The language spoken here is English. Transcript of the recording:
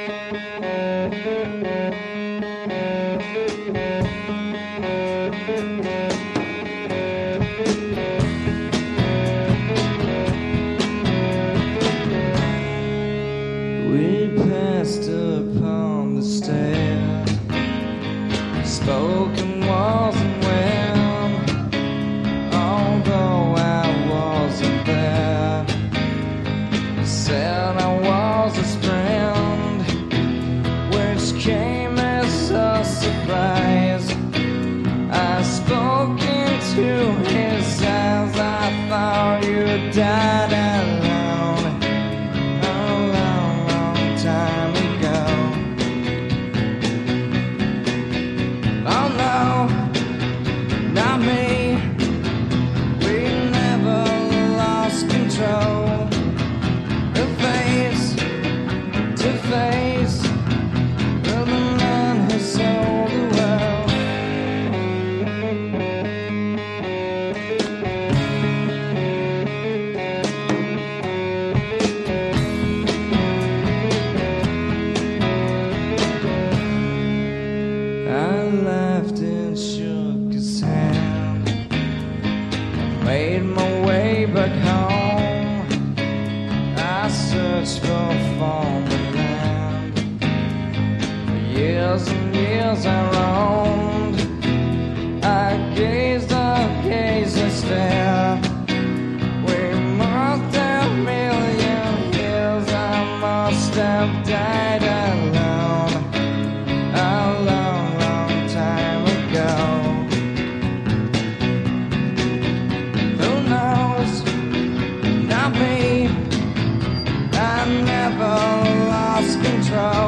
We passed upon the stair, spoken wasn't well, although I wasn't there. Said I was his friend, which came as a surprise. I spoke into his eyes, I thought you died alone a long, long time ago. Oh no, not me, we never lost control. Face to face with the man who sold the world. I laughed and shook his hand, made my way back home. I searched for foreign land. For years and years I roamed. I gazed and stared. We must have a million years. I must have died alone a long, long time ago. Who knows? Not me. I never lost control.